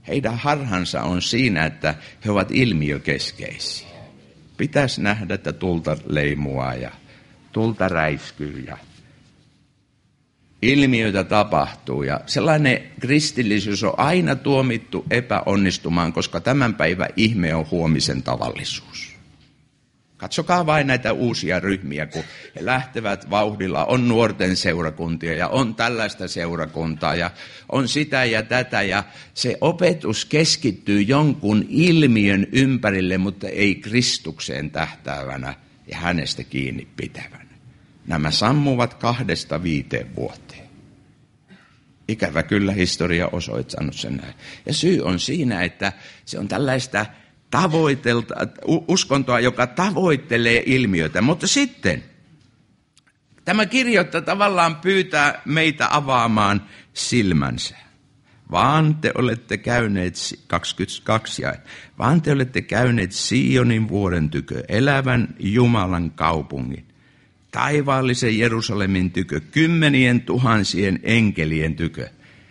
Heidän harhansa on siinä, että he ovat ilmiökeskeisiä. Pitäisi nähdä, että tulta leimua ja tulta räiskyy ja ilmiöitä tapahtuu. Ja sellainen kristillisyys on aina tuomittu epäonnistumaan, koska tämän päivän ihme on huomisen tavallisuus. Katsokaa vain näitä uusia ryhmiä, kun he lähtevät vauhdilla. On nuorten seurakuntia ja on tällaista seurakuntaa ja on sitä ja tätä. Ja se opetus keskittyy jonkun ilmiön ympärille, mutta ei Kristukseen tähtäävänä ja hänestä kiinni pitävänä. Nämä sammuvat kahdesta viiteen vuoteen. Ikävä kyllä historia osoittanut sen näin. Ja syy on siinä, että se on tällaista tavoitelta, uskontoa, joka tavoittelee ilmiötä. Mutta sitten tämä kirjoittaja tavallaan pyytää meitä avaamaan silmänsä. Vaan te olette käyneet, kaksikymmentäkaksi jae, vaan te olette käyneet Sionin vuoren tykö, elävän Jumalan kaupungin, taivaallisen Jerusalemin tykö, kymmenien tuhansien enkelien tykö.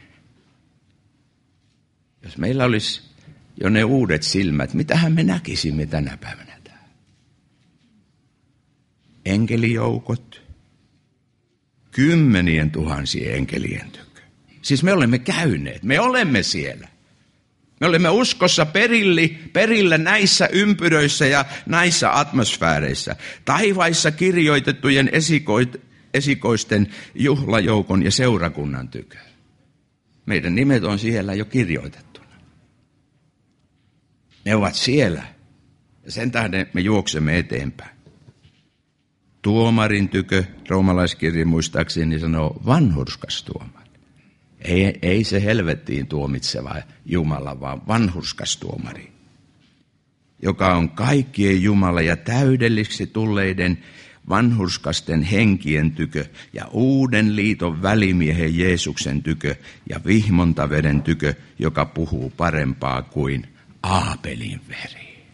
Jos meillä olisi jo ne uudet silmät, mitähän me näkisimme tänä päivänä täällä? Enkelijoukot, kymmenien tuhansien enkelien tykö. Siis me olemme käyneet, me olemme siellä. Me olemme uskossa perilli, perillä näissä ympyröissä ja näissä atmosfääreissä. Taivaissa kirjoitettujen esikoit, esikoisten juhlajoukon ja seurakunnan tykö. Meidän nimet on siellä jo kirjoitettuna. Ne ovat siellä. Ja sen tähden me juoksemme eteenpäin. Tuomarin tykö, roomalaiskirja muistaakseni sanoo vanhurskas tuomari. Ei, ei se helvettiin tuomitseva Jumala, vaan vanhurskas tuomari, joka on kaikkien Jumala ja täydelliksi tulleiden vanhurskasten henkien tykö ja uuden liiton välimiehen Jeesuksen tykö ja vihmontaveden tykö, joka puhuu parempaa kuin Aapelin veri.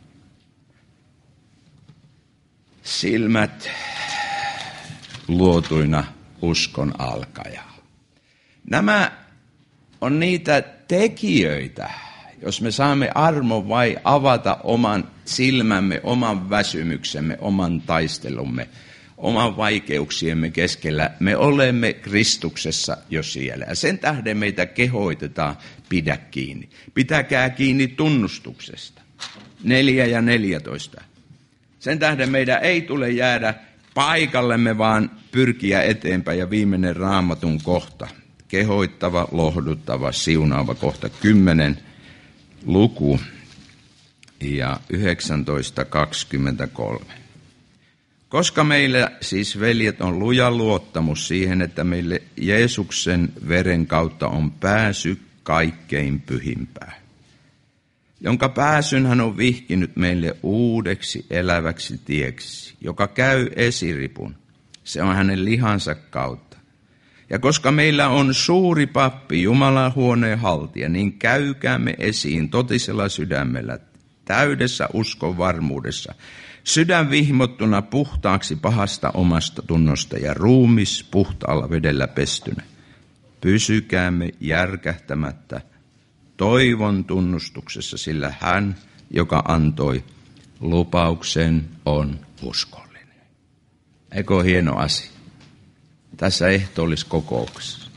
Silmät luotuina uskon alkajaa. Nämä on niitä tekijöitä, jos me saamme armon vai avata oman silmämme, oman väsymyksemme, oman taistelumme, oman vaikeuksiemme keskellä. Me olemme Kristuksessa jo siellä. Ja sen tähden meitä kehoitetaan, pidä kiinni. Pitäkää kiinni tunnustuksesta. Neljä ja neljätoista. Sen tähden meidän ei tule jäädä paikallemme, vaan pyrkiä eteenpäin. Ja viimeinen Raamatun kohta. Kehoittava, lohduttava, siunaava kohta. Kymmenen luku ja yhdeksäntoista kaksikymmentäkolme. Koska meillä siis, veljet, on luja luottamus siihen, että meille Jeesuksen veren kautta on pääsy kaikkein pyhimpään, jonka pääsyn hän on vihkinyt meille uudeksi eläväksi tieksi, joka käy esiripun. Se on hänen lihansa kautta. Ja koska meillä on suuri pappi, Jumalan huoneen haltija, niin käykäämme esiin totisella sydämellä, täydessä uskon varmuudessa, sydän vihmottuna puhtaaksi pahasta omasta tunnosta ja ruumis puhtaalla vedellä pestynä. Pysykäämme järkähtämättä toivon tunnustuksessa, sillä hän, joka antoi lupauksen, on uskollinen. Eikö ole hieno asia? Tässä ehtoolliskokouksessa.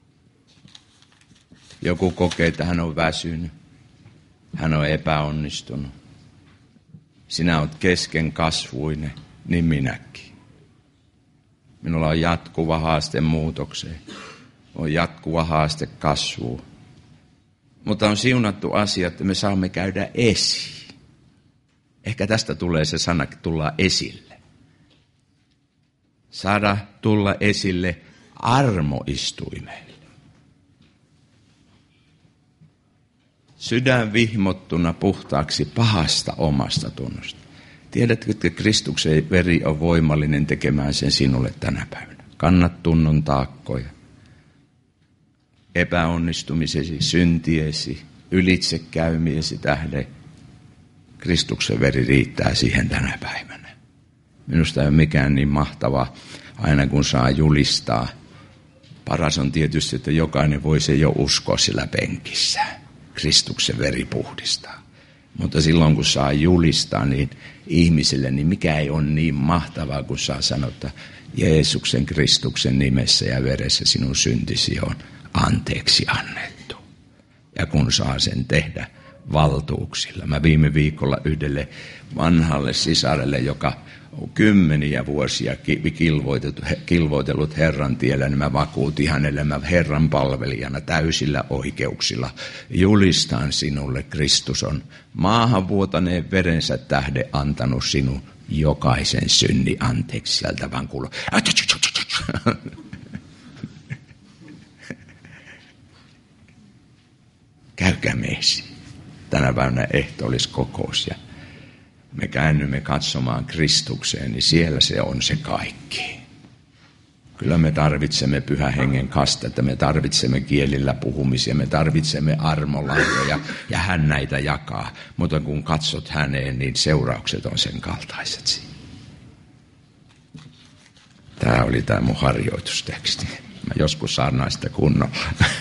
Joku kokee, että hän on väsynyt. Hän on epäonnistunut. Sinä olet kesken kasvuinen, niin minäkin. Minulla on jatkuva haaste muutokseen. On jatkuva haaste kasvuun. Mutta on siunattu asia, että me saamme käydä esiin. Ehkä tästä tulee se sana, tulla esille. Saada tulla esille armoistuimelle. Sydän vihmottuna puhtaaksi pahasta omasta tunnosta. Tiedätkö, että Kristuksen veri on voimallinen tekemään sen sinulle tänä päivänä? Kannat tunnon taakkoja, epäonnistumisesi, syntiesi, ylitsekäymiesi tähden. Kristuksen veri riittää siihen tänä päivänä. Minusta ei ole mikään niin mahtavaa, aina kun saa julistaa. Paras on tietysti, että jokainen voi se jo uskoa sillä penkissä. Kristuksen veri puhdistaa. Mutta silloin kun saa julistaa niin ihmisille, niin mikä ei ole niin mahtavaa, kun saa sanoa, että Jeesuksen Kristuksen nimessä ja veressä sinun syntisi on anteeksi annettu. Ja kun saa sen tehdä valtuuksilla. Mä viime viikolla yhdelle vanhalle sisarelle, joka on kymmeniä vuosia kilvoitellut Herran tiellä, niin mä vakuutin hänelle, mä Herran palvelijana täysillä oikeuksilla julistan sinulle, Kristus on maahanvuotaneen verensä tähden antanut sinun jokaisen synni anteeksi. Sieltä vaan kuuluu. Käykää meissä. Tänä päivänä ehtoolliskokous ja me käännymme katsomaan Kristukseen, niin siellä se on se kaikki. Kyllä me tarvitsemme Pyhän Hengen kastetta, me tarvitsemme kielillä puhumisia, me tarvitsemme armolahjoja ja hän näitä jakaa. Mutta kun katsot häneen, niin seuraukset on sen kaltaiset. Tämä oli tämä mun harjoitusteksti. Mä joskus saarnaan sitä kunnolla.